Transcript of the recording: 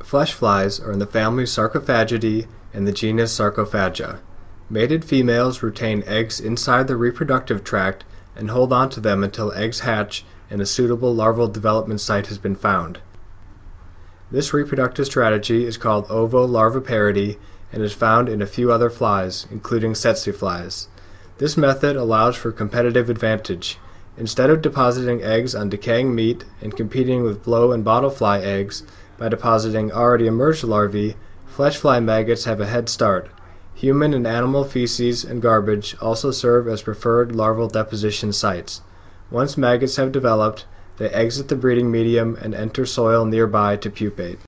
Flesh flies are in the family Sarcophagidae and the genus Sarcophaga. Mated females retain eggs inside the reproductive tract and hold on to them until eggs hatch and a suitable larval development site has been found. This reproductive strategy is called ovolarviparity and is found in a few other flies, including tsetse flies. This method allows for competitive advantage. Instead of depositing eggs on decaying meat and competing with blow and bottlefly eggs by depositing already emerged larvae, flesh fly maggots have a head start. Human and animal feces and garbage also serve as preferred larval deposition sites. Once maggots have developed, they exit the breeding medium and enter soil nearby to pupate.